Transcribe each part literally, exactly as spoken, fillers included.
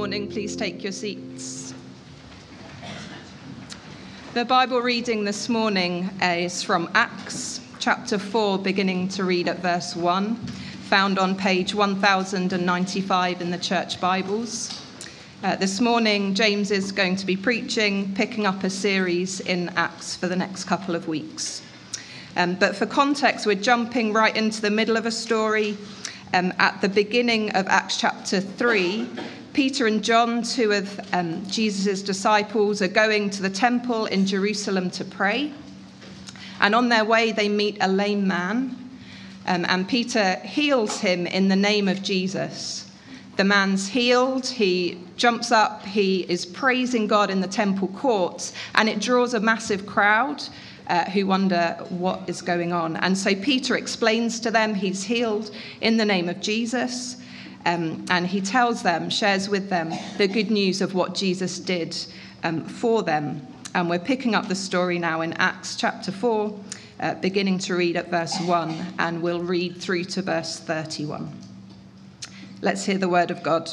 morning. Please take your seats. The Bible reading this morning is from Acts chapter four, beginning to read at verse one, found on page one thousand ninety-five in the church Bibles. Uh, this morning, James is going to be preaching, picking up a series in Acts for the next couple of weeks. Um, but for context, we're jumping right into the middle of a story. Um, at the beginning of Acts chapter three, Peter and John, two of um, Jesus' disciples, are going to the temple in Jerusalem to pray. And on their way, they meet a lame man. Um, and Peter heals him in the name of Jesus. The man's healed. He jumps up. He is praising God in the temple courts. And it draws a massive crowd Uh, who wonder what is going on. And so Peter explains to them he's healed in the name of Jesus. Um, and he tells them, shares with them the good news of what Jesus did um, for them. And we're picking up the story now in Acts chapter four, uh, beginning to read at verse one, and we'll read through to verse thirty-one. Let's hear the word of God.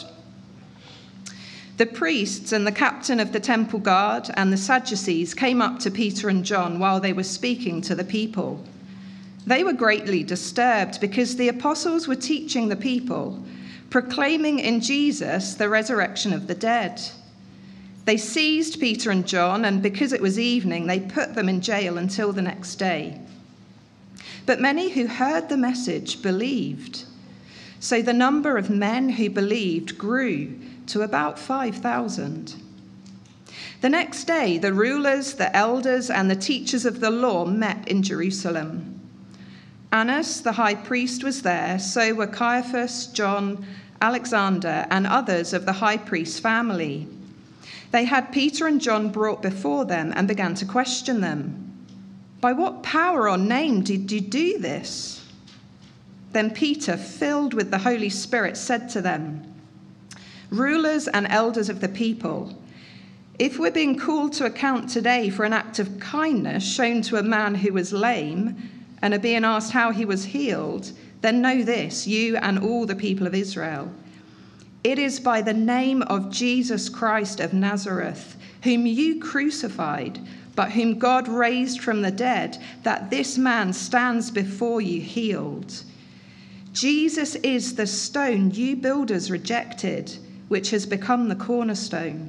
The priests and the captain of the temple guard and the Sadducees came up to Peter and John while they were speaking to the people. They were greatly disturbed because the apostles were teaching the people, proclaiming in Jesus the resurrection of the dead. They seized Peter and John, and because it was evening, they put them in jail until the next day. But many who heard the message believed. So the number of men who believed grew to about five thousand. The next day, the rulers, the elders, and the teachers of the law met in Jerusalem. Annas, the high priest, was there, so were Caiaphas, John, Alexander, and others of the high priest's family. They had Peter and John brought before them and began to question them. "By what power or name did you do this?" Then Peter, filled with the Holy Spirit, said to them, "Rulers and elders of the people, if we're being called to account today for an act of kindness shown to a man who was lame and are being asked how he was healed, then know this, you and all the people of Israel. It is by the name of Jesus Christ of Nazareth, whom you crucified, but whom God raised from the dead, that this man stands before you healed. Jesus is the stone you builders rejected, which has become the cornerstone.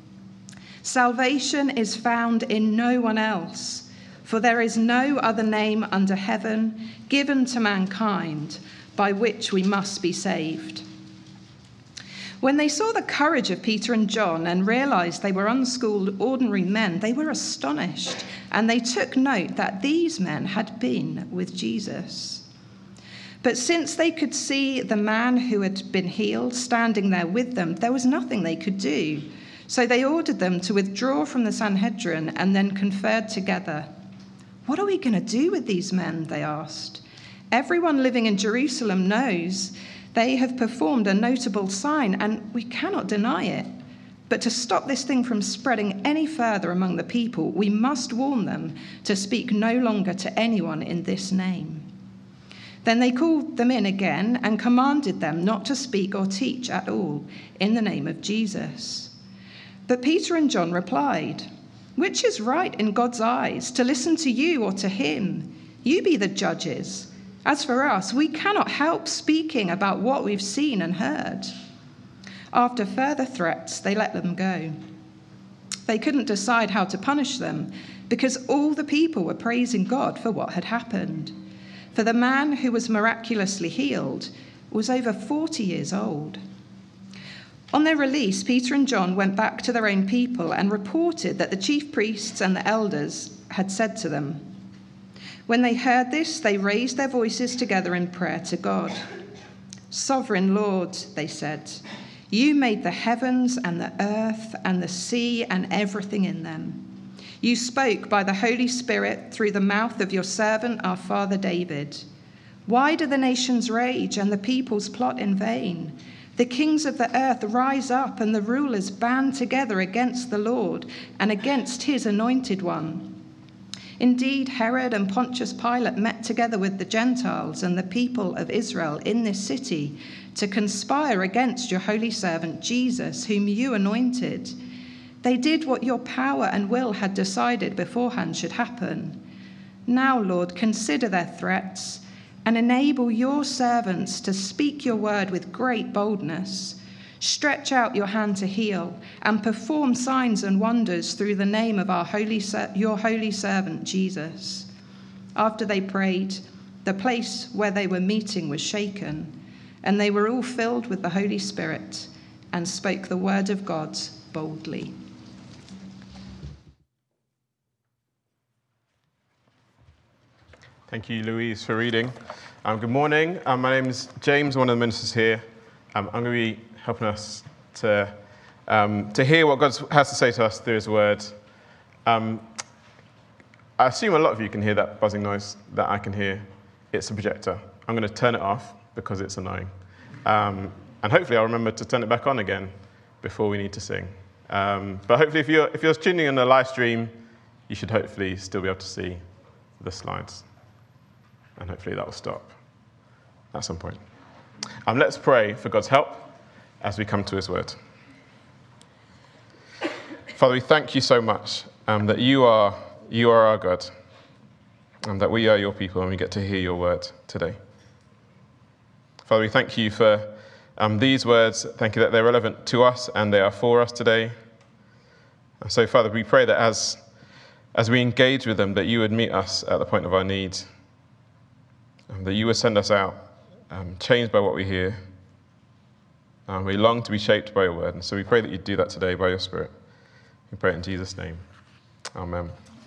Salvation is found in no one else, for there is no other name under heaven given to mankind by which we must be saved." When they saw the courage of Peter and John and realized they were unschooled, ordinary men, they were astonished, and they took note that these men had been with Jesus. But since they could see the man who had been healed standing there with them, there was nothing they could do. So they ordered them to withdraw from the Sanhedrin and then conferred together. "What are we going to do with these men?" they asked. "Everyone living in Jerusalem knows they have performed a notable sign, and we cannot deny it. But to stop this thing from spreading any further among the people, we must warn them to speak no longer to anyone in this name." Then they called them in again and commanded them not to speak or teach at all in the name of Jesus. But Peter and John replied, "Which is right in God's eyes, to listen to you or to him? You be the judges. As for us, we cannot help speaking about what we've seen and heard." After further threats, they let them go. They couldn't decide how to punish them because all the people were praising God for what had happened. For the man who was miraculously healed was over forty years old. On their release, Peter and John went back to their own people and reported that the chief priests and the elders had said to them. When they heard this, they raised their voices together in prayer to God. "Sovereign Lord," they said, "you made the heavens and the earth and the sea and everything in them. You spoke by the Holy Spirit through the mouth of your servant, our father David. Why do the nations rage and the peoples plot in vain? The kings of the earth rise up and the rulers band together against the Lord and against his anointed one. Indeed, Herod and Pontius Pilate met together with the Gentiles and the people of Israel in this city to conspire against your holy servant Jesus, whom you anointed. They did what your power and will had decided beforehand should happen. Now, Lord, consider their threats and enable your servants to speak your word with great boldness. Stretch out your hand to heal and perform signs and wonders through the name of our holy, your holy servant Jesus. After they prayed, the place where they were meeting was shaken, and they were all filled with the Holy Spirit and spoke the word of God boldly. Thank you, Louise, for reading. Um, good morning. Um, my name is James, one of the ministers here. Um, I'm going to be helping us to, um, to hear what God has to say to us through his word. Um, I assume a lot of you can hear that buzzing noise that I can hear. It's a projector. I'm going to turn it off because it's annoying. Um, and hopefully I'll remember to turn it back on again before we need to sing. Um, but hopefully if you're, if you're tuning in the live stream, you should hopefully still be able to see the slides. And hopefully that will stop at some point. Um, let's pray for God's help as we come to his word. Father, we thank you so much um, that you are, you are our God, and that we are your people and we get to hear your word today. Father, we thank you for um, these words. Thank you that they're relevant to us and they are for us today. And so, Father, we pray that as, as we engage with them, that you would meet us at the point of our need, and that you would send us out um, changed by what we hear. Um, we long to be shaped by your word, and so we pray that you do that today by your Spirit. We pray it in Jesus' name. Amen.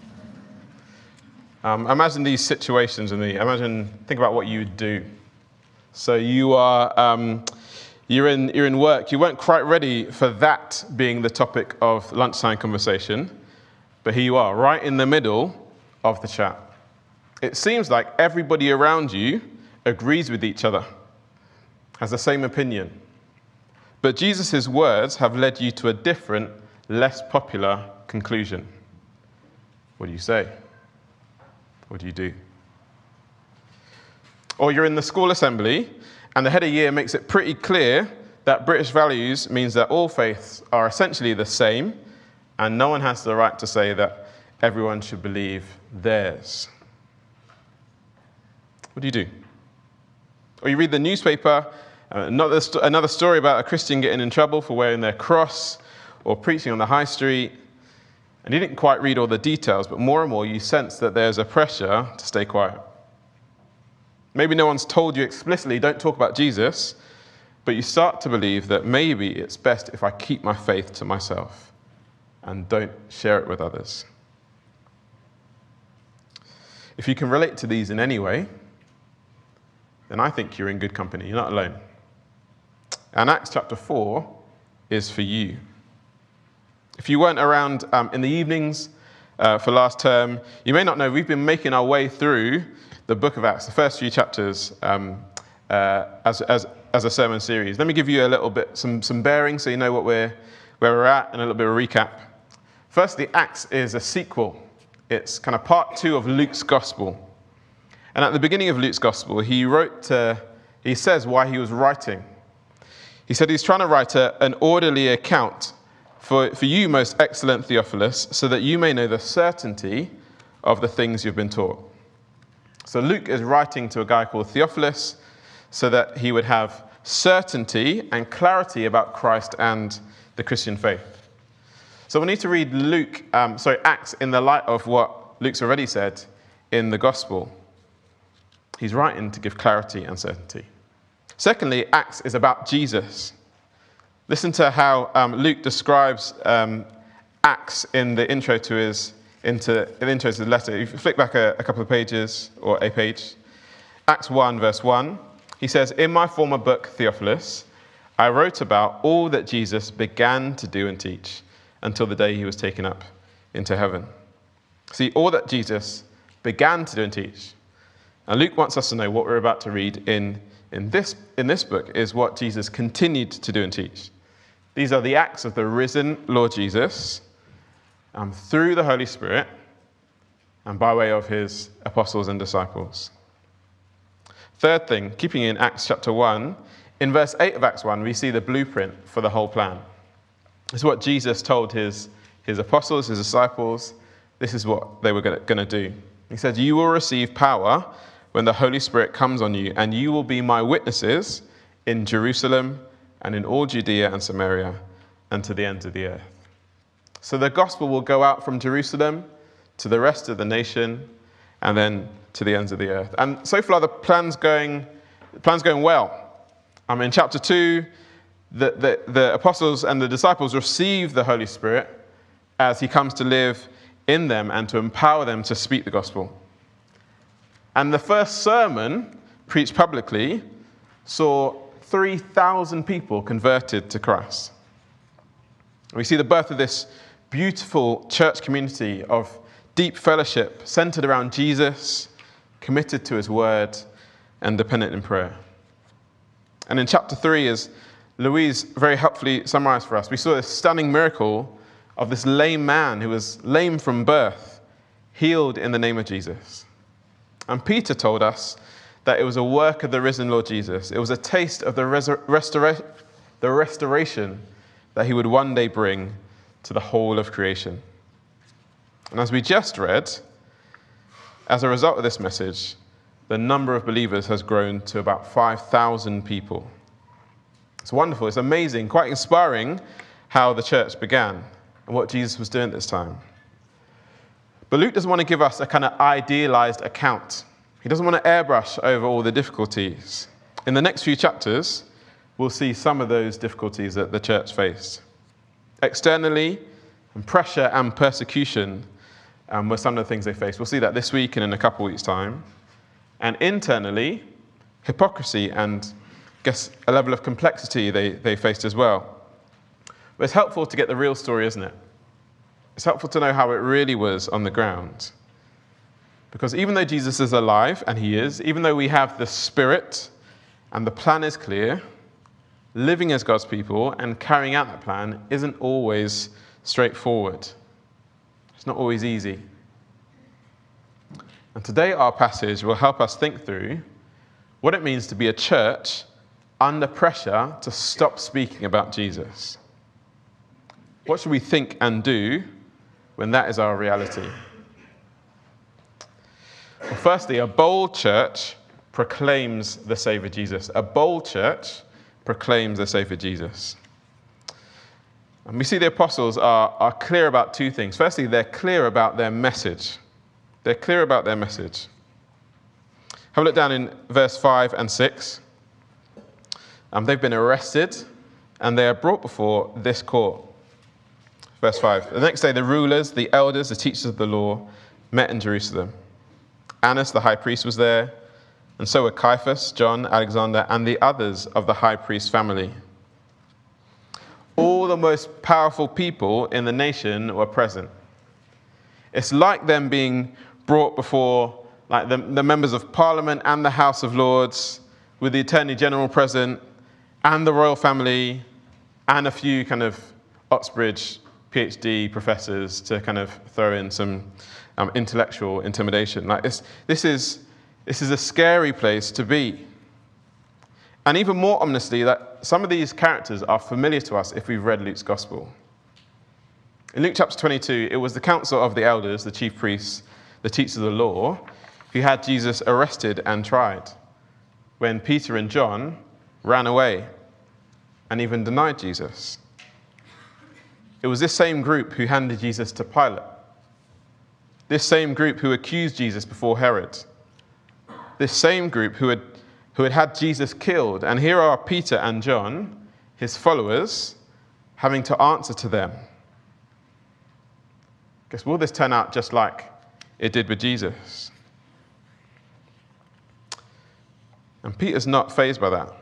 Um, imagine these situations with me. Imagine, think about what you would do. So you are, um, you're in, you're in work. You weren't quite ready for that being the topic of lunchtime conversation, but here you are, right in the middle of the chat. It seems like everybody around you agrees with each other, has the same opinion. But Jesus' words have led you to a different, less popular conclusion. What do you say? What do you do? Or you're in the school assembly, and the head of year makes it pretty clear that British values means that all faiths are essentially the same, and no one has the right to say that everyone should believe theirs. What do you do? Or you read the newspaper, uh, another, st- another story about a Christian getting in trouble for wearing their cross or preaching on the high street, and you didn't quite read all the details, but more and more you sense that there's a pressure to stay quiet. Maybe no one's told you explicitly, don't talk about Jesus, but you start to believe that maybe it's best if I keep my faith to myself and don't share it with others. If you can relate to these in any way, then I think you're in good company. You're not alone. And Acts chapter four is for you. If you weren't around um, in the evenings uh, for last term, you may not know we've been making our way through the book of Acts, the first few chapters, um, uh, as, as, as a sermon series. Let me give you a little bit, some, some bearings so you know what we're, where we're at, and a little bit of a recap. Firstly, Acts is a sequel. It's kind of part two of Luke's gospel. And at the beginning of Luke's gospel, he wrote, uh, he says why he was writing. He said he's trying to write a, an orderly account for, for you, most excellent Theophilus, so that you may know the certainty of the things you've been taught. So Luke is writing to a guy called Theophilus so that he would have certainty and clarity about Christ and the Christian faith. So we need to read Luke, um, sorry, Acts in the light of what Luke's already said in the gospel. He's writing to give clarity and certainty. Secondly, Acts is about Jesus. Listen to how um, Luke describes um, Acts in the intro to his into in the intro to the letter. If you flick back a, a couple of pages or a page, Acts one, verse one, he says, "In my former book, Theophilus, I wrote about all that Jesus began to do and teach until the day he was taken up into heaven." See, all that Jesus began to do and teach. And Luke wants us to know what we're about to read in, in, this, in this book is what Jesus continued to do and teach. These are the acts of the risen Lord Jesus um, through the Holy Spirit and by way of his apostles and disciples. Third thing, keeping in Acts chapter one, in verse eight of Acts one, we see the blueprint for the whole plan. It's what Jesus told his, his apostles, his disciples. This is what they were going to do. He said, "You will receive power when the Holy Spirit comes on you, and you will be my witnesses in Jerusalem and in all Judea and Samaria and to the ends of the earth." So the gospel will go out from Jerusalem to the rest of the nation and then to the ends of the earth. And so far the plan's going, the plan's going well. Um, in chapter two, the, the, the apostles and the disciples receive the Holy Spirit as he comes to live in them and to empower them to speak the gospel. And the first sermon preached publicly saw three thousand people converted to Christ. We see the birth of this beautiful church community of deep fellowship centered around Jesus, committed to his word, and dependent in prayer. And in chapter three, as Louise very helpfully summarized for us, we saw this stunning miracle of this lame man who was lame from birth, healed in the name of Jesus. And Peter told us that it was a work of the risen Lord Jesus. It was a taste of the, resur- restora- the restoration that he would one day bring to the whole of creation. And as we just read, as a result of this message, the number of believers has grown to about five thousand people. It's wonderful, it's amazing, quite inspiring how the church began and what Jesus was doing at this time. But Luke doesn't want to give us a kind of idealized account. He doesn't want to airbrush over all the difficulties. In the next few chapters, we'll see some of those difficulties that the church faced. Externally, and pressure and persecution um, were some of the things they faced. We'll see that this week and in a couple of weeks' time. And internally, hypocrisy and, I guess, a level of complexity they, they faced as well. But it's helpful to get the real story, isn't it? It's helpful to know how it really was on the ground. Because even though Jesus is alive, and he is, even though we have the Spirit and the plan is clear, living as God's people and carrying out that plan isn't always straightforward. It's not always easy. And today our passage will help us think through what it means to be a church under pressure to stop speaking about Jesus. What should we think and do when that is our reality? Well, firstly, a bold church proclaims the Savior Jesus. A bold church proclaims the Savior Jesus. And we see the apostles are, are clear about two things. Firstly, they're clear about their message. They're clear about their message. Have a look down in verse five and six. Um, they've been arrested and they are brought before this court. Verse five. The next day, the rulers, the elders, the teachers of the law met in Jerusalem. Annas, the high priest, was there, and so were Caiaphas, John, Alexander, and the others of the high priest family. All the most powerful people in the nation were present. It's like them being brought before like the, the members of Parliament and the House of Lords, with the Attorney General present, and the royal family, and a few kind of Oxbridge PhD professors to kind of throw in some um, intellectual intimidation. Like this, this is this is a scary place to be. And even more ominously, that some of these characters are familiar to us if we've read Luke's Gospel. In Luke chapter twenty-two, it was the council of the elders, the chief priests, the teachers of the law, who had Jesus arrested and tried when Peter and John ran away and even denied Jesus. It was this same group who handed Jesus to Pilate. This same group who accused Jesus before Herod. This same group who had, who had had Jesus killed. And here are Peter and John, his followers, having to answer to them. Guess, will this turn out just like it did with Jesus? And Peter's not fazed by that.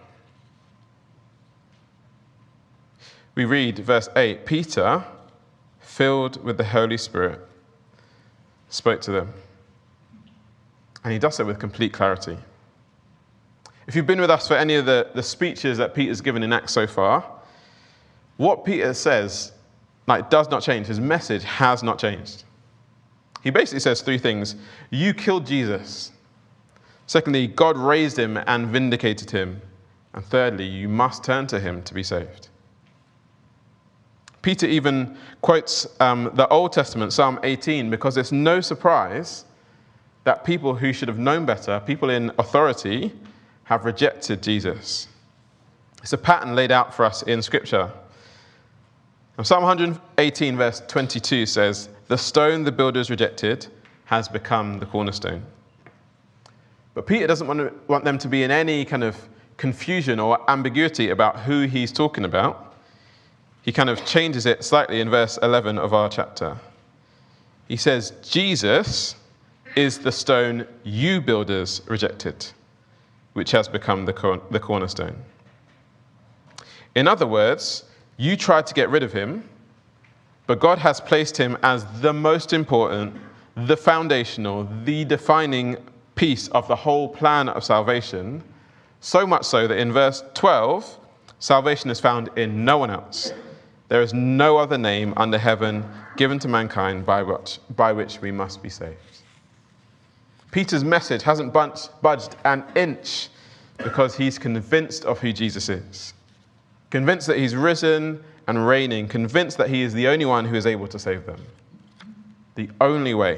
We read verse eight, Peter, filled with the Holy Spirit, spoke to them. And he does so with complete clarity. If you've been with us for any of the, the speeches that Peter's given in Acts so far, what Peter says like, does not change. His message has not changed. He basically says three things. You killed Jesus. Secondly, God raised him and vindicated him. And thirdly, you must turn to him to be saved. Peter even quotes um, the Old Testament, Psalm eighteen, because it's no surprise that people who should have known better, people in authority, have rejected Jesus. It's a pattern laid out for us in Scripture. And Psalm one eighteen, verse twenty-two says, "The stone the builders rejected has become the cornerstone." But Peter doesn't want, to, want them to be in any kind of confusion or ambiguity about who he's talking about. He kind of changes it slightly in verse eleven of our chapter. He says, Jesus is the stone you builders rejected, which has become the, cor- the cornerstone. In other words, you tried to get rid of him, but God has placed him as the most important, the foundational, the defining piece of the whole plan of salvation, so much so that in verse twelve, salvation is found in no one else. There is no other name under heaven given to mankind by which, by which we must be saved. Peter's message hasn't budged, budged an inch because he's convinced of who Jesus is. Convinced that he's risen and reigning. Convinced that he is the only one who is able to save them. The only way.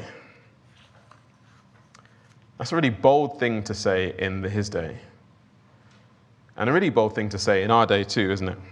That's a really bold thing to say in his day. And a really bold thing to say in our day too, isn't it?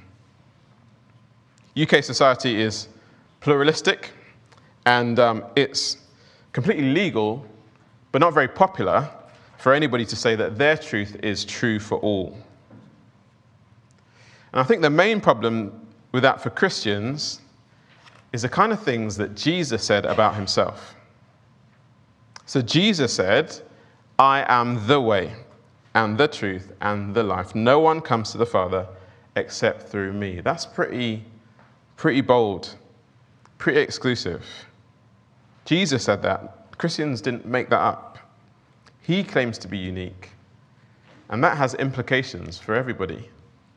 U K society is pluralistic, and um, it's completely legal, but not very popular, for anybody to say that their truth is true for all. And I think the main problem with that for Christians is the kind of things that Jesus said about himself. So Jesus said, "I am the way and the truth and the life. No one comes to the Father except through me." That's pretty, pretty bold, pretty exclusive. Jesus said that. Christians didn't make that up. He claims to be unique. And that has implications for everybody.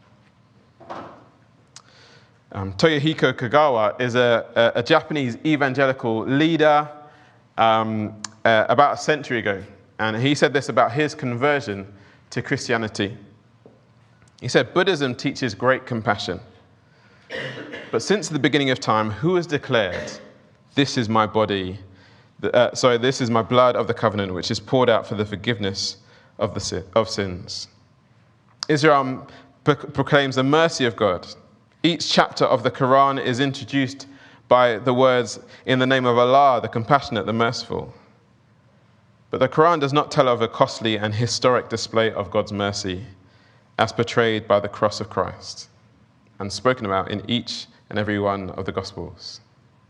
Um, Toyohiko Kagawa is a, a, a Japanese evangelical leader um, uh, about a century ago. And he said this about his conversion to Christianity. He said, "Buddhism teaches great compassion. But since the beginning of time, who has declared, 'This is my body,' uh, sorry, 'this is my blood of the covenant, which is poured out for the forgiveness of the sin, of sins?' Islam pro- proclaims the mercy of God. Each chapter of the Quran is introduced by the words, 'In the name of Allah, the compassionate, the merciful.' But the Quran does not tell of a costly and historic display of God's mercy as portrayed by the cross of Christ and spoken about in each and every one of the Gospels."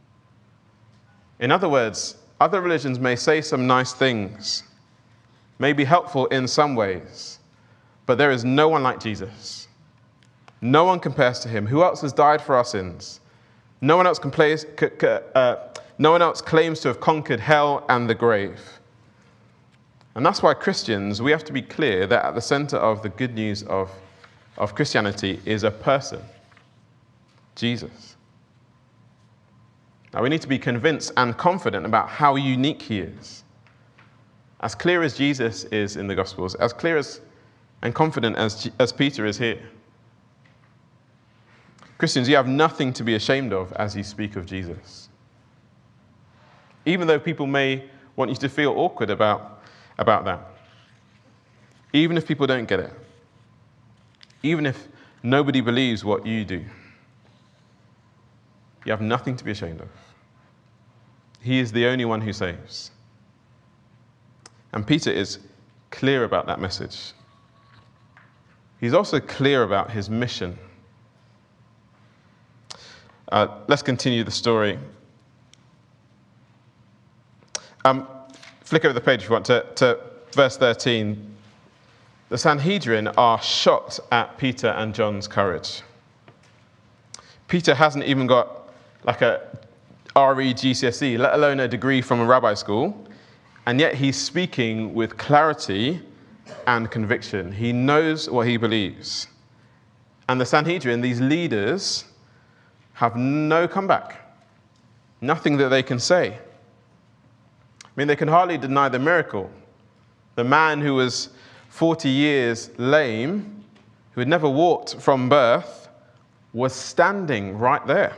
In other words, other religions may say some nice things, may be helpful in some ways, but there is no one like Jesus. No one compares to him. Who else has died for our sins? No one else, complains, uh, no one else claims to have conquered hell and the grave. And that's why Christians, we have to be clear that at the center of the good news of, of Christianity is a person, Jesus. Now we need to be convinced and confident about how unique he is. As clear as Jesus is in the Gospels, as clear as and confident as, as Peter is here. Christians, you have nothing to be ashamed of as you speak of Jesus. Even though people may want you to feel awkward about, about that. Even if people don't get it. Even if nobody believes what you do. You have nothing to be ashamed of. He is the only one who saves. And Peter is clear about that message. He's also clear about his mission. Uh, let's continue the story. Um, flick over the page if you want to, to verse thirteen. The Sanhedrin are shocked at Peter and John's courage. Peter hasn't even got like a R E G C S E, let alone a degree from a rabbi school, and yet he's speaking with clarity and conviction. He knows what he believes. And the Sanhedrin, these leaders, have no comeback, nothing that they can say. mean, they can hardly deny the miracle. The man who was forty years lame, who had never walked from birth, was standing right there.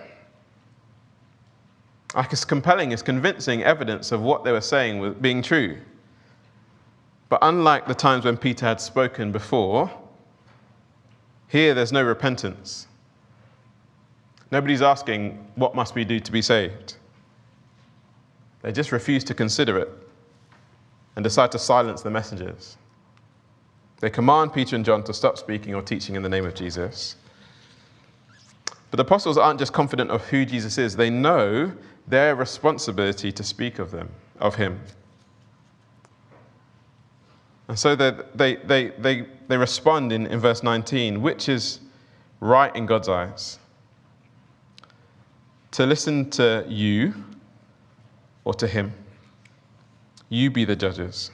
Like, it's compelling, it's convincing evidence of what they were saying was being true. But unlike the times when Peter had spoken before, here there's no repentance. Nobody's asking, what must we do to be saved? They just refuse to consider it and decide to silence the messengers. They command Peter and John to stop speaking or teaching in the name of Jesus. But the apostles aren't just confident of who Jesus is. They know their responsibility to speak of them, of him. And so they, they, they, they, they respond in, in verse nineteen, which is right in God's eyes. To listen to you or to him. You be the judges.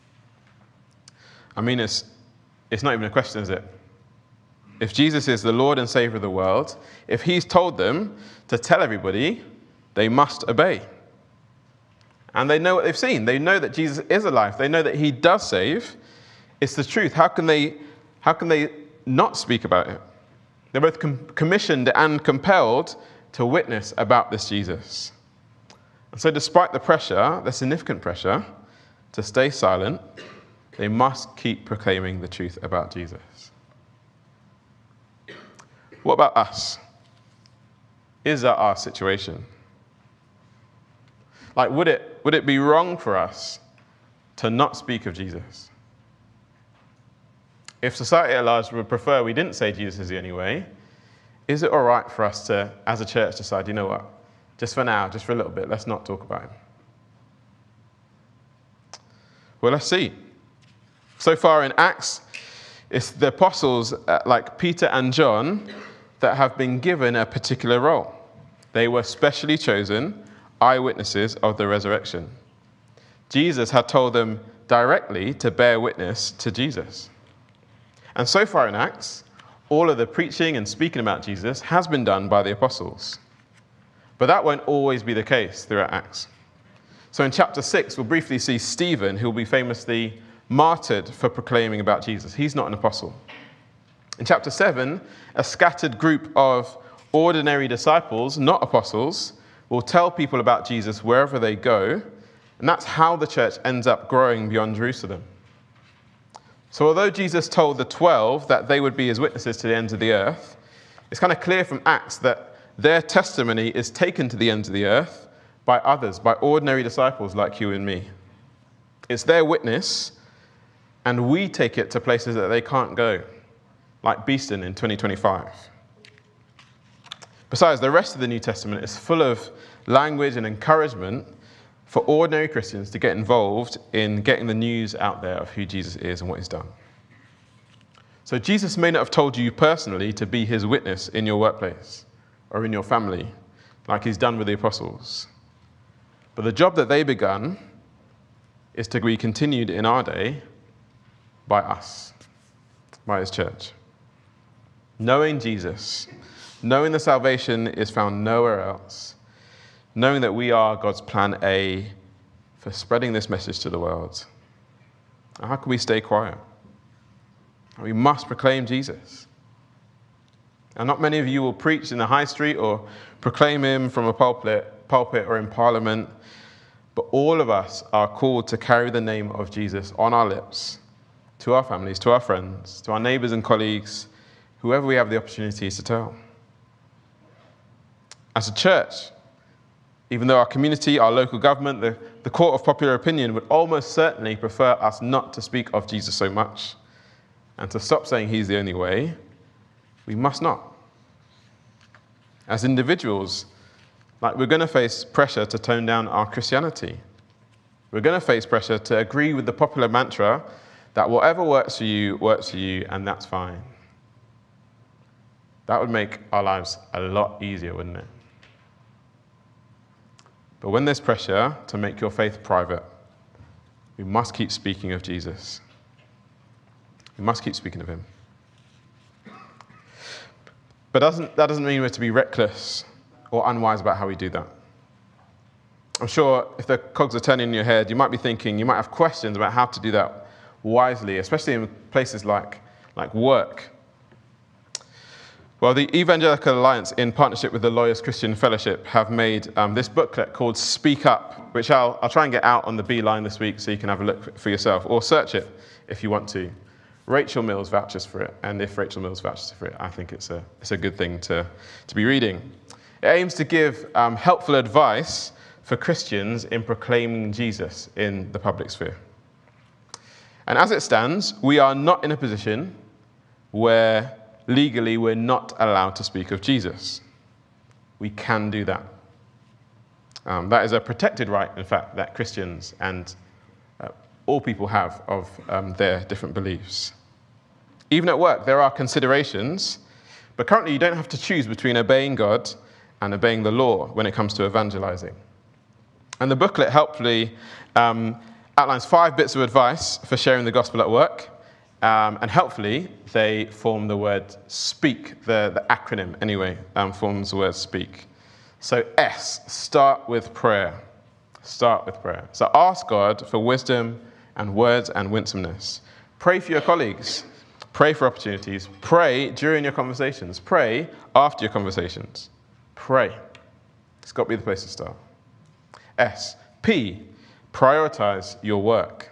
I mean, it's, it's not even a question, is it? If Jesus is the Lord and Savior of the world, if he's told them to tell everybody, they must obey. And they know what they've seen. They know that Jesus is alive. They know that he does save. It's the truth. How can they, how can they not speak about it? They're both com- commissioned and compelled to witness about this Jesus. And so despite the pressure, the significant pressure, to stay silent, they must keep proclaiming the truth about Jesus. What about us? Is that our situation? Like, would it, would it be wrong for us to not speak of Jesus? If society at large would prefer we didn't say Jesus is the only way, is it all right for us to, as a church, decide, you know what, just for now, just for a little bit, let's not talk about him? Well, let's see. So far in Acts, it's the apostles uh, like Peter and John that have been given a particular role. They were specially chosen eyewitnesses of the resurrection. Jesus had told them directly to bear witness to Jesus. And so far in Acts, all of the preaching and speaking about Jesus has been done by the apostles. But that won't always be the case throughout Acts. So in chapter six, we'll briefly see Stephen, who will be famously martyred for proclaiming about Jesus. He's not an apostle. In chapter seven, a scattered group of ordinary disciples, not apostles, will tell people about Jesus wherever they go, and that's how the church ends up growing beyond Jerusalem. So although Jesus told the twelve that they would be his witnesses to the ends of the earth, it's kind of clear from Acts that their testimony is taken to the ends of the earth by others, by ordinary disciples like you and me. It's their witness, and we take it to places that they can't go, like Beeston in twenty twenty-five. Besides, the rest of the New Testament is full of language and encouragement for ordinary Christians to get involved in getting the news out there of who Jesus is and what he's done. So Jesus may not have told you personally to be his witness in your workplace or in your family, like he's done with the apostles. But the job that they begun is to be continued in our day by us, by his church. Knowing Jesus, knowing the salvation is found nowhere else, knowing that we are God's plan A for spreading this message to the world. How can we stay quiet? We must proclaim Jesus. And not many of you will preach in the high street or proclaim him from a pulpit, pulpit or in parliament, but all of us are called to carry the name of Jesus on our lips, to our families, to our friends, to our neighbors and colleagues, whoever we have the opportunity to tell. As a church, even though our community, our local government, the, the court of popular opinion would almost certainly prefer us not to speak of Jesus so much and to stop saying he's the only way, we must not. As individuals, like we're going to face pressure to tone down our Christianity. We're going to face pressure to agree with the popular mantra that whatever works for you, works for you, and that's fine. That would make our lives a lot easier, wouldn't it? But when there's pressure to make your faith private, we must keep speaking of Jesus. We must keep speaking of him. But doesn't, that doesn't mean we're to be reckless or unwise about how we do that. I'm sure if the cogs are turning in your head, you might be thinking, you might have questions about how to do that wisely, especially in places like, like work. Well, the Evangelical Alliance, in partnership with the Lawyers Christian Fellowship, have made um, this booklet called Speak Up, which I'll, I'll try and get out on the Beeline this week so you can have a look for yourself, or search it if you want to. Rachel Mills vouches for it, and if Rachel Mills vouches for it, I think it's a, it's a good thing to, to be reading. It aims to give um, helpful advice for Christians in proclaiming Jesus in the public sphere. And as it stands, we are not in a position where legally we're not allowed to speak of Jesus. We can do that. Um, that is a protected right, in fact, that Christians and uh, all people have of um, their different beliefs. Even at work, there are considerations, but currently you don't have to choose between obeying God and obeying the law when it comes to evangelizing. And the booklet helpfully um, outlines five bits of advice for sharing the gospel at work. Um, and helpfully, they form the word speak. The, the acronym, anyway, um, forms the word speak. So S, start with prayer. Start with prayer. So ask God for wisdom and words and winsomeness. Pray for your colleagues. Pray for opportunities. Pray during your conversations. Pray after your conversations. Pray. It's got to be the place to start. S. P. Prioritize your work.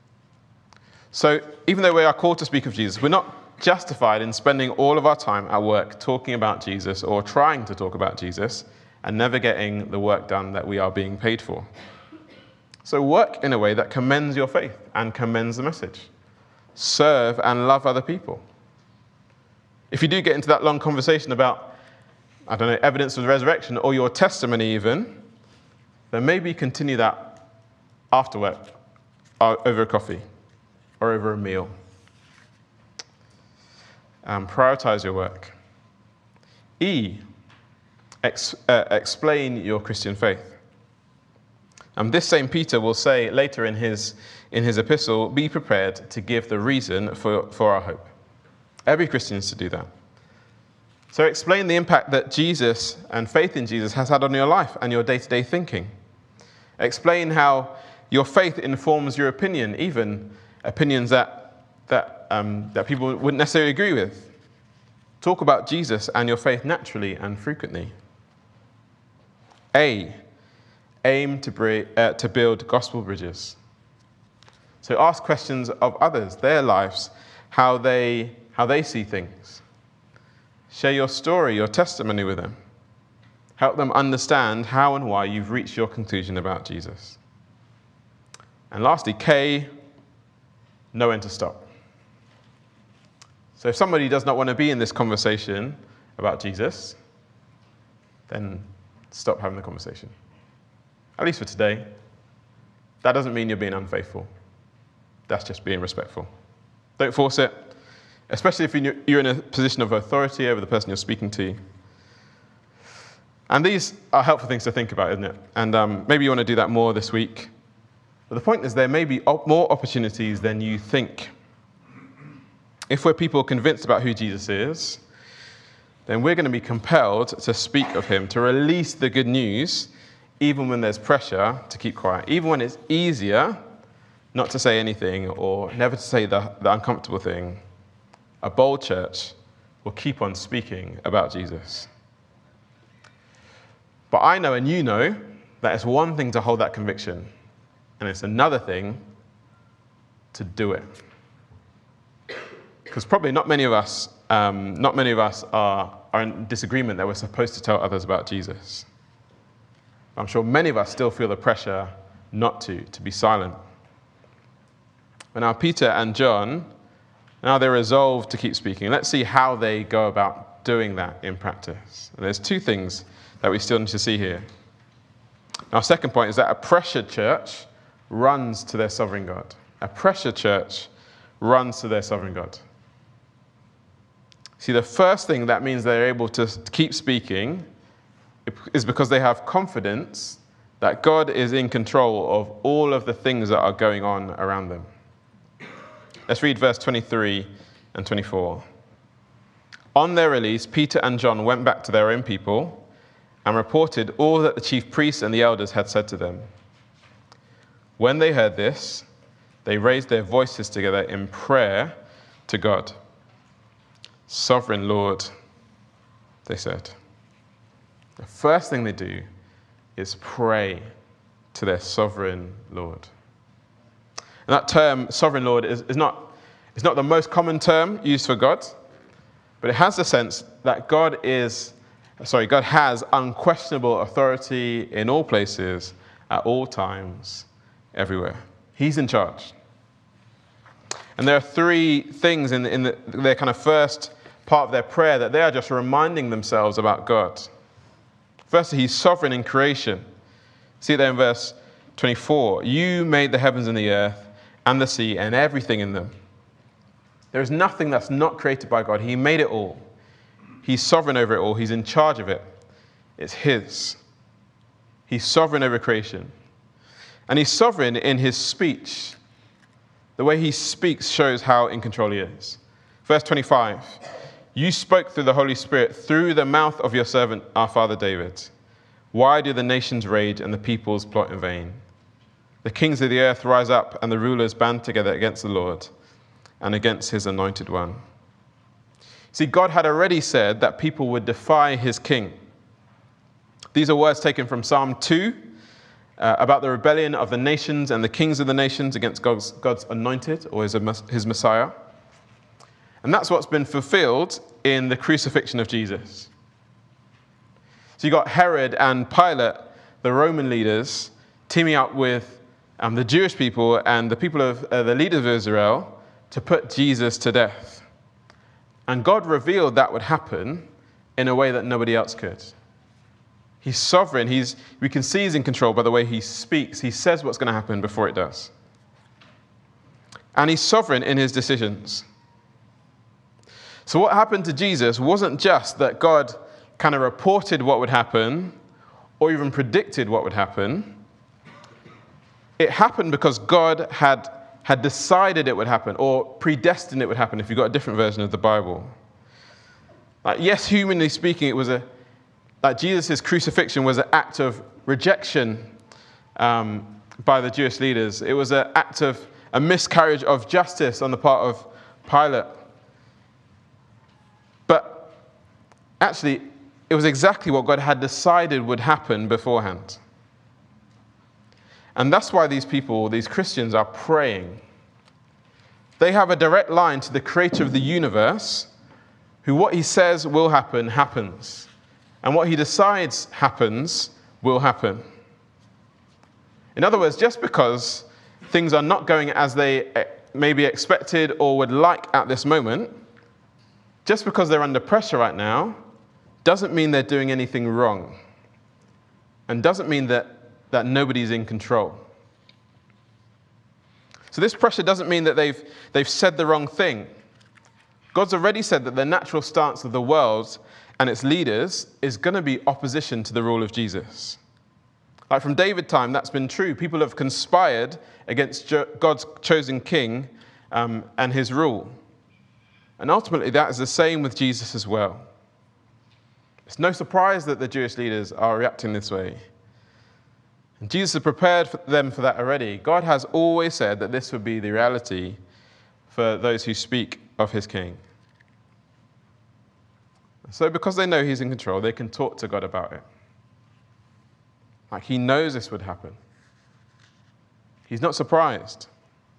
So even though we are called to speak of Jesus, we're not justified in spending all of our time at work talking about Jesus or trying to talk about Jesus and never getting the work done that we are being paid for. So work in a way that commends your faith and commends the message. Serve and love other people. If you do get into that long conversation about, I don't know, evidence of the resurrection or your testimony even, then maybe continue that after work, over a coffee, or over a meal. Um, prioritize your work. E, ex, uh, explain your Christian faith. And this same Peter will say later in his, in his epistle, be prepared to give the reason for, for our hope. Every Christian is to do that. So explain the impact that Jesus and faith in Jesus has had on your life and your day-to-day thinking. Explain how your faith informs your opinion, even opinions that, that, um, that people wouldn't necessarily agree with. Talk about Jesus and your faith naturally and frequently. A, aim to, bre- uh, to build gospel bridges. So ask questions of others, their lives, how they, how they see things. Share your story, your testimony with them. Help them understand how and why you've reached your conclusion about Jesus. And lastly, K, know when to stop. So if somebody does not want to be in this conversation about Jesus, then stop having the conversation. At least for today. That doesn't mean you're being unfaithful. That's just being respectful. Don't force it, especially if you're in a position of authority over the person you're speaking to. And these are helpful things to think about, isn't it? And um, maybe you want to do that more this week. But the point is there may be op- more opportunities than you think. If we're people convinced about who Jesus is, then we're going to be compelled to speak of him, to release the good news, even when there's pressure to keep quiet, even when it's easier not to say anything or never to say the, the uncomfortable thing. A bold church will keep on speaking about Jesus. But I know and you know that it's one thing to hold that conviction, and it's another thing to do it. Because probably not many of us, um, not many of us are, are in disagreement that we're supposed to tell others about Jesus. I'm sure many of us still feel the pressure not to, to be silent. But now Peter and John, now they're resolved to keep speaking. Let's see how they go about doing that in practice. And there's two things that we still need to see here. Our second point is that a pressured church runs to their sovereign God. A pressured church runs to their sovereign God. See, the first thing that means they're able to keep speaking is because they have confidence that God is in control of all of the things that are going on around them. Let's read verse twenty-three and twenty-four. On their release, Peter and John went back to their own people and reported all that the chief priests and the elders had said to them. When they heard this, they raised their voices together in prayer to God. Sovereign Lord, they said. The first thing they do is pray to their sovereign Lord. And that term, sovereign Lord, is, is not, it's not the most common term used for God, but it has the sense that God is, sorry, God has unquestionable authority in all places, at all times, everywhere. He's in charge. And there are three things in, the, in the, their kind of first part of their prayer that they are just reminding themselves about God. Firstly, he's sovereign in creation. See it there in verse twenty-four. You made the heavens and the earth and the sea and everything in them. There is nothing that's not created by God. He made it all. He's sovereign over it all. He's in charge of it. It's his. He's sovereign over creation. And he's sovereign in his speech. The way he speaks shows how in control he is. Verse twenty-five. You spoke through the Holy Spirit through the mouth of your servant, our father David. Why do the nations rage and the peoples plot in vain? The kings of the earth rise up and the rulers band together against the Lord and against his anointed one. See, God had already said that people would defy his king. These are words taken from Psalm two uh, about the rebellion of the nations and the kings of the nations against God's, God's anointed or his, his Messiah. And that's what's been fulfilled in the crucifixion of Jesus. So you got Herod and Pilate, the Roman leaders, teaming up with um, the Jewish people and the people of uh, the leaders of Israel to put Jesus to death. And God revealed that would happen in a way that nobody else could. He's sovereign. He's, we can see he's in control by the way he speaks. He says what's going to happen before it does. And he's sovereign in his decisions. So what happened to Jesus wasn't just that God kind of reported what would happen or even predicted what would happen. It happened because God had, had decided it would happen or predestined it would happen if you've got a different version of the Bible. Like, yes, humanly speaking, it was a, like Jesus' crucifixion was an act of rejection um, by the Jewish leaders. It was an act of a miscarriage of justice on the part of Pilate. But actually, it was exactly what God had decided would happen beforehand. And that's why these people, these Christians, are praying. They have a direct line to the creator of the universe, who what he says will happen, happens. And what he decides happens, will happen. In other words, just because things are not going as they may be expected or would like at this moment, just because they're under pressure right now, doesn't mean they're doing anything wrong. And doesn't mean that, that nobody's in control. So this pressure doesn't mean that they've, they've said the wrong thing. God's already said that the natural stance of the world and its leaders is going to be opposition to the rule of Jesus. Like from David's time, that's been true. People have conspired against God's chosen king um, and his rule. And ultimately, that is the same with Jesus as well. It's no surprise that the Jewish leaders are reacting this way. And Jesus has prepared for them for that already. God has always said that this would be the reality for those who speak of his king. So because they know he's in control, they can talk to God about it. Like he knows this would happen. He's not surprised.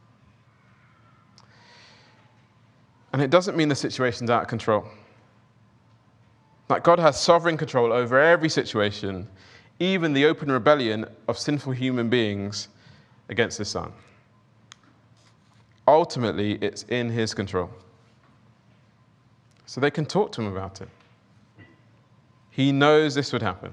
And it doesn't mean the situation's out of control. Like God has sovereign control over every situation, even the open rebellion of sinful human beings against his son. Ultimately, it's in his control. So they can talk to him about it. He knows this would happen.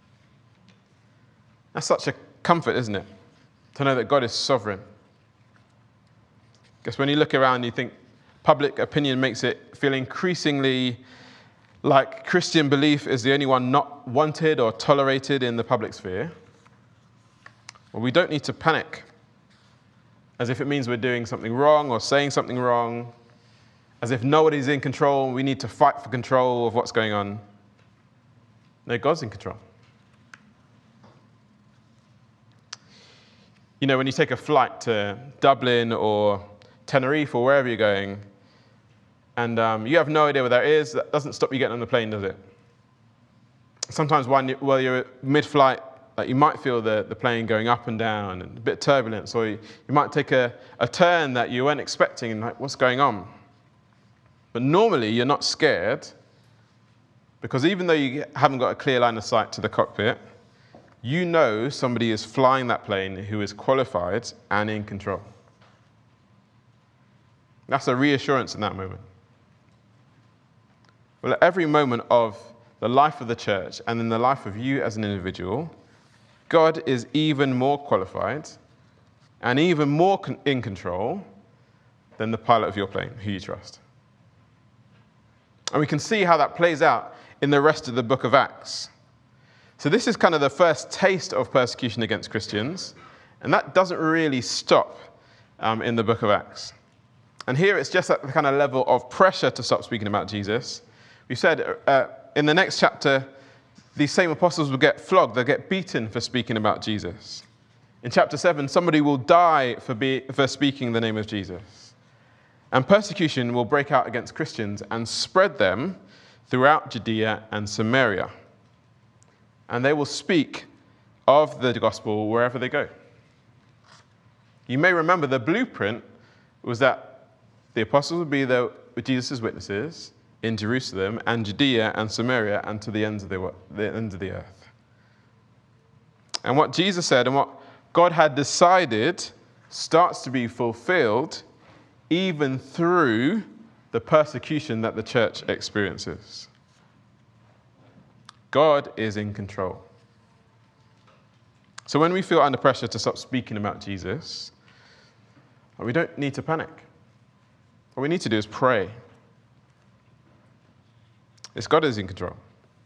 That's such a comfort, isn't it? To know that God is sovereign. Because when you look around, you think public opinion makes it feel increasingly like Christian belief is the only one not wanted or tolerated in the public sphere. Well, we don't need to panic as if it means we're doing something wrong or saying something wrong, as if nobody's in control and we need to fight for control of what's going on. No, God's in control. You know, when you take a flight to Dublin or Tenerife or wherever you're going, and um, you have no idea where that is, that doesn't stop you getting on the plane, does it? Sometimes when you, while you're mid-flight, like you might feel the, the plane going up and down and a bit of turbulence, or you, you might take a, a turn that you weren't expecting and like, what's going on? But normally you're not scared, because even though you haven't got a clear line of sight to the cockpit, you know somebody is flying that plane who is qualified and in control. That's a reassurance in that moment. Well, at every moment of the life of the church and in the life of you as an individual, God is even more qualified and even more con- in control than the pilot of your plane, who you trust. And we can see how that plays out in the rest of the book of Acts. So this is kind of the first taste of persecution against Christians, and that doesn't really stop um, in the book of Acts. And here it's just at the kind of level of pressure to stop speaking about Jesus. We said uh, in the next chapter, these same apostles will get flogged, they'll get beaten for speaking about Jesus. In chapter seven, somebody will die for, be, for speaking the name of Jesus. And persecution will break out against Christians and spread them throughout Judea and Samaria. And they will speak of the gospel wherever they go. You may remember the blueprint was that the apostles would be there with Jesus' witnesses in Jerusalem and Judea and Samaria and to the ends of the, the ends of the earth. And what Jesus said and what God had decided starts to be fulfilled even through the persecution that the church experiences. God is in control. So when we feel under pressure to stop speaking about Jesus, we don't need to panic. What we need to do is pray. It's God is in control.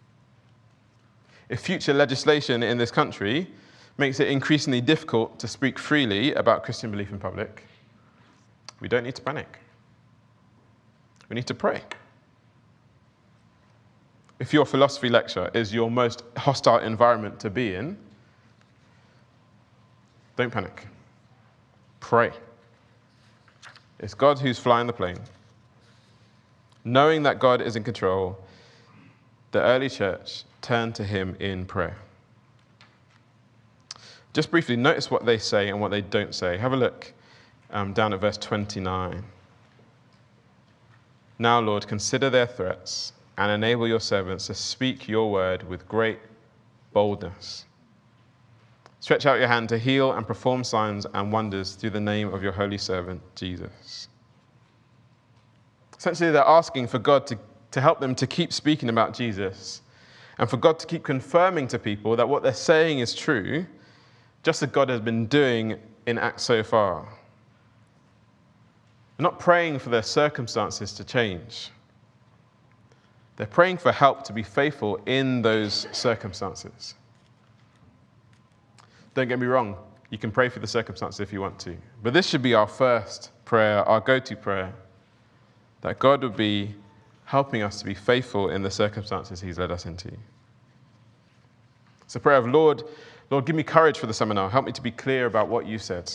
If future legislation in this country makes it increasingly difficult to speak freely about Christian belief in public, we don't need to panic. We need to pray. If your philosophy lecture is your most hostile environment to be in, don't panic. Pray. It's God who's flying the plane. Knowing that God is in control, the early church turned to him in prayer. Just briefly, notice what they say and what they don't say. Have a look um, down at verse twenty-nine. Now, Lord, consider their threats and enable your servants to speak your word with great boldness. Stretch out your hand to heal and perform signs and wonders through the name of your holy servant, Jesus. Essentially, they're asking for God to, to help them to keep speaking about Jesus and for God to keep confirming to people that what they're saying is true, just as God has been doing in Acts so far. They're not praying for their circumstances to change. They're praying for help to be faithful in those circumstances. Don't get me wrong, you can pray for the circumstances if you want to. But this should be our first prayer, our go-to prayer, that God would be helping us to be faithful in the circumstances he's led us into. It's a prayer of, Lord, Lord, give me courage for the seminar. Help me to be clear about what you said.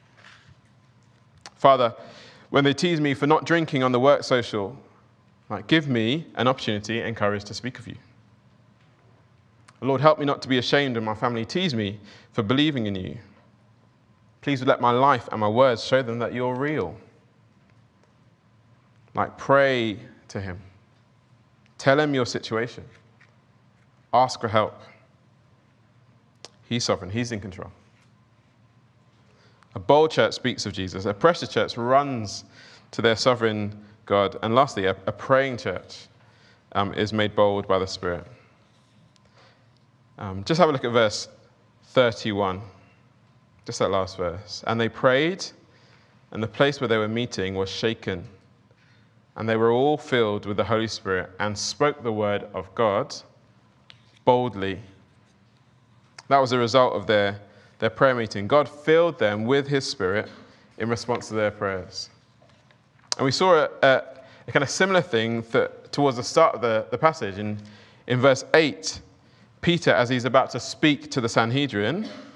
Father, when they tease me for not drinking on the work social, like, give me an opportunity and courage to speak of you. Lord, help me not to be ashamed when my family tease me for believing in you. Please let my life and my words show them that you're real. Like, pray to him. Tell him your situation. Ask for help. He's sovereign. He's in control. A bold church speaks of Jesus. A precious church runs to their sovereign God. And lastly, a, a praying church um, is made bold by the Spirit. Um, just have a look at verse thirty-one. Just that last verse. And they prayed, and the place where they were meeting was shaken. And they were all filled with the Holy Spirit and spoke the word of God boldly. That was the result of their, their prayer meeting. God filled them with his Spirit in response to their prayers. And we saw a, a, a kind of similar thing th- towards the start of the, the passage. In, in verse eight, Peter, as he's about to speak to the Sanhedrin,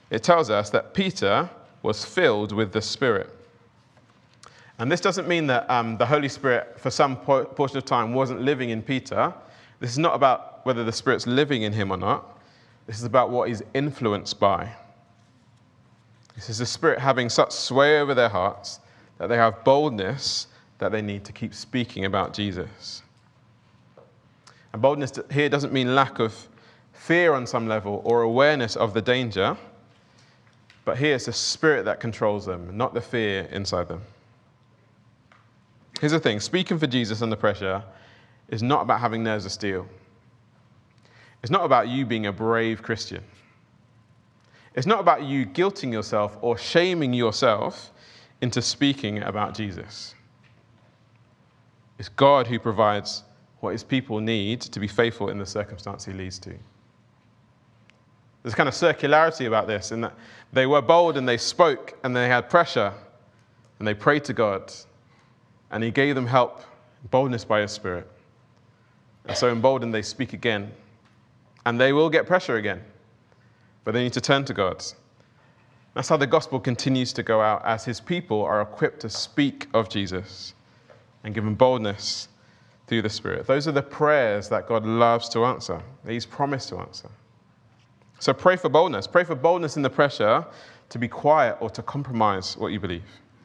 it tells us that Peter was filled with the Spirit. And this doesn't mean that um, the Holy Spirit, for some po- portion of time, wasn't living in Peter. This is not about whether the Spirit's living in him or not. This is about what he's influenced by. This is the Spirit having such sway over their hearts that they have boldness that they need to keep speaking about Jesus. And boldness here doesn't mean lack of fear on some level or awareness of the danger, but here it's the Spirit that controls them, not the fear inside them. Here's the thing, speaking for Jesus under pressure is not about having nerves of steel. It's not about you being a brave Christian. It's not about you guilting yourself or shaming yourself into speaking about Jesus. It's God who provides what his people need to be faithful in the circumstance he leads to. There's kind of circularity about this in that they were bold and they spoke and they had pressure and they prayed to God and he gave them help, boldness by his Spirit. And so emboldened they speak again. And they will get pressure again, but they need to turn to God. That's how the gospel continues to go out as his people are equipped to speak of Jesus and given boldness through the Spirit. Those are the prayers that God loves to answer, that he's promised to answer. So pray for boldness. Pray for boldness in the pressure to be quiet or to compromise what you believe.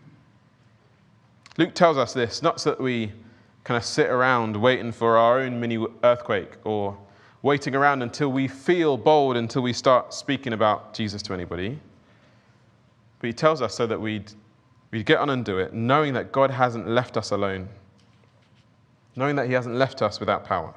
Luke tells us this, not so that we kind of sit around waiting for our own mini earthquake or waiting around until we feel bold, until we start speaking about Jesus to anybody. But he tells us so that we'd, we'd get on and do it, knowing that God hasn't left us alone, knowing that he hasn't left us without power.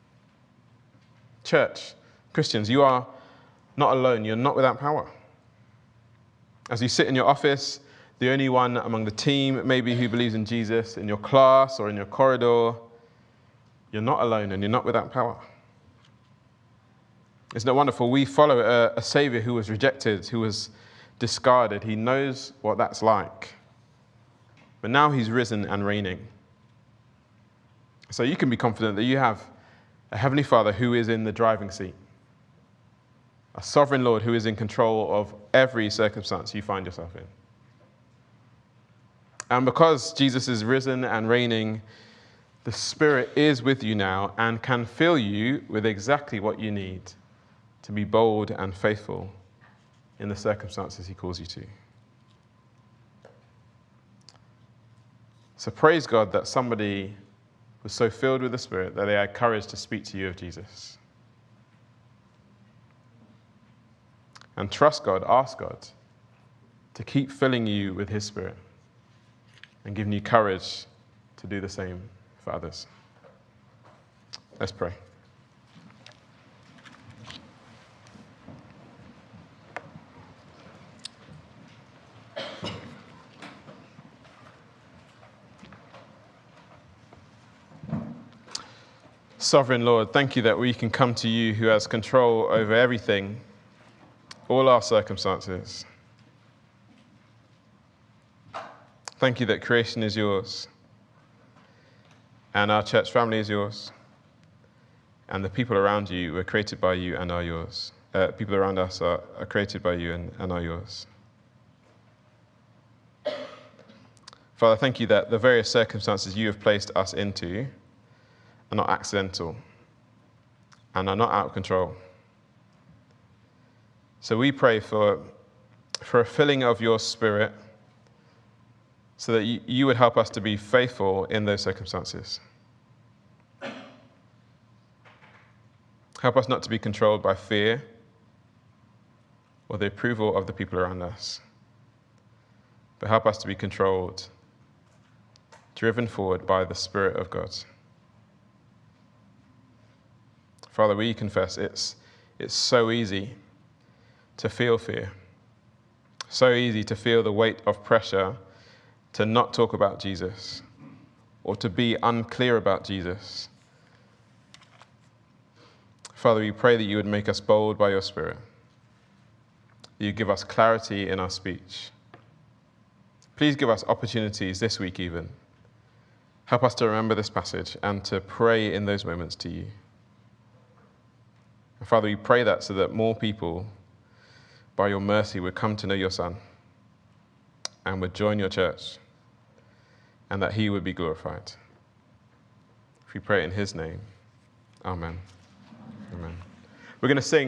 Church, Christians, you are not alone. You're not without power. As you sit in your office, the only one among the team maybe who believes in Jesus, in your class or in your corridor, you're not alone and you're not without power. Isn't it wonderful? We follow a, a Savior who was rejected, who was discarded. He knows what that's like. But now he's risen and reigning. So you can be confident that you have a Heavenly Father who is in the driving seat, a sovereign Lord who is in control of every circumstance you find yourself in. And because Jesus is risen and reigning, the Spirit is with you now and can fill you with exactly what you need to be bold and faithful in the circumstances he calls you to. So praise God that somebody was so filled with the Spirit that they had courage to speak to you of Jesus. And trust God, ask God to keep filling you with his Spirit and giving you courage to do the same for others. Let's pray. Sovereign Lord, thank you that we can come to you who has control over everything, all our circumstances. Thank you that creation is yours, and our church family is yours, and the people around you were created by you and are yours. Uh, people around us are, are created by you and, and are yours. Father, thank you that the various circumstances you have placed us into are not accidental and are not out of control. So we pray for, for a filling of your Spirit so that you, you would help us to be faithful in those circumstances. Help us not to be controlled by fear or the approval of the people around us, but help us to be controlled, driven forward by the Spirit of God. Father, we confess it's, it's so easy to feel fear, so easy to feel the weight of pressure to not talk about Jesus or to be unclear about Jesus. Father, we pray that you would make us bold by your Spirit. You give us clarity in our speech. Please give us opportunities this week even. Help us to remember this passage and to pray in those moments to you. Father, we pray that so that more people by your mercy, would come to know your Son and would join your church, and that he would be glorified. If we pray in his name, amen. Amen. We're going to sing.